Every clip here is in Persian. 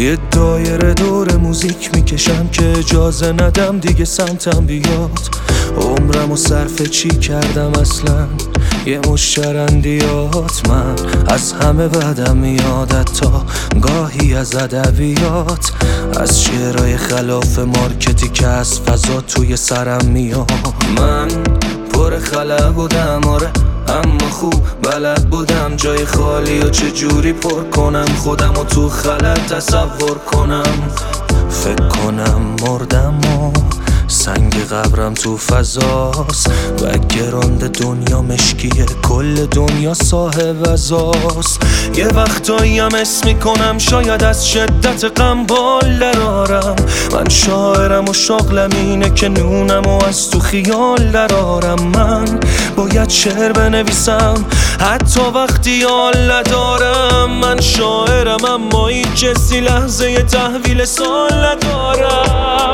یه دایره دور موزیک میکشم که اجازه ندم دیگه سمتم بیاد. عمرمو صرف چی کردم اصلا؟ یه مش شرندیات. من از همه بدم میاد، تا گاهی از ادبیات، از شعرهای خلاف مارکتی که از فضا توی سرم میاد. من پر خلا بودم آره، اما خوب بلد بودم جای خالی و چجوری پر کنم خودم و تو خلط تصور کنم. فکر کنم مردم و سنگ قبرم تو فضاست، بک‌گراند دنیا مشکیه، کل دنیا صاحب ازاست. یه وقتایی هم اسم میکنم شاید از شدت غم بال درارم. من شاعرم و شغلم اینه که نونم و از تو خیال درارم. من باید شعر بنویسم حتی وقتی حال ندارم. من شاعرم اما هیچ کسی لحظه تحویل سال ندارم.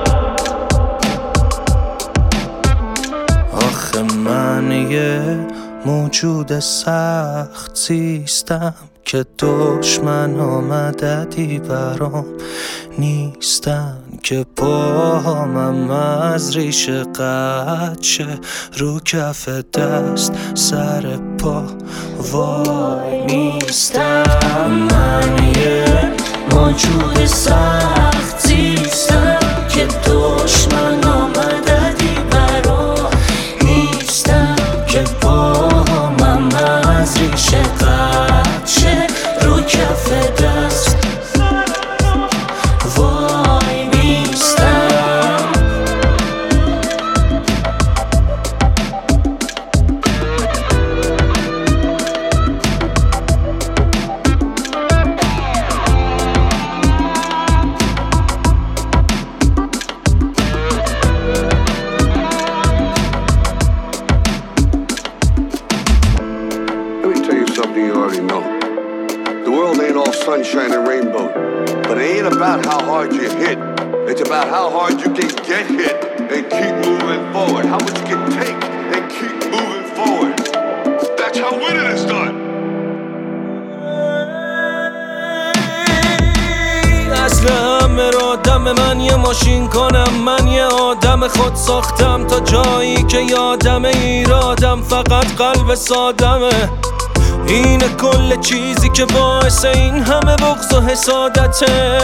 آخه من یه موجود سخت زیستم که دشمن مددی برام نیستن، که پاهامم از ریشه قطع شه رو کف دست سر پا وای نیستم. من یه موجود سخت زیستم که دشمن مددی برام نیستن، که پاهامم از ریشه قطع شه رو کف دست وای نیستم. Something you already know. The world ain't all sunshine and rainbow, but it ain't about how hard you hit. It's about how hard you can get hit and keep moving forward. How much you can take and keep moving forward. That's how winning is done. اصل همه را دم من یه ماشین کنم، من یه آدم خود ساختم تا جایی که یادم ایرادم فقط قلب سادمه. اینه کل چیزی که باعث این همه بغض و حسادته.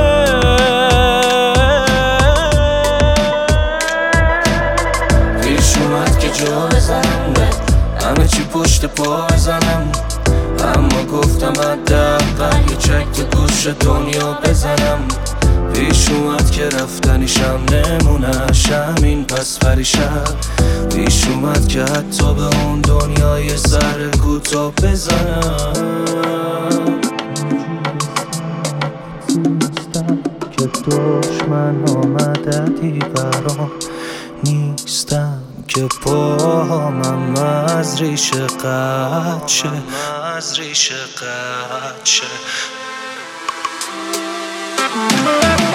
پیش اومد که جا بزنم به همه چی پشت پا بزنم، اما گفتم حداقل یه چک تو گوش دنیا بزنم. پیش اومد که رفتنیشم نمونش همین پس پریشم. پیش اومد که حتی به اون دنیای سر کوتاه بزنم. که دشمن مددی برام نیستن، که پاهامم از ریشه قطع شه. از ریشه قطع شه.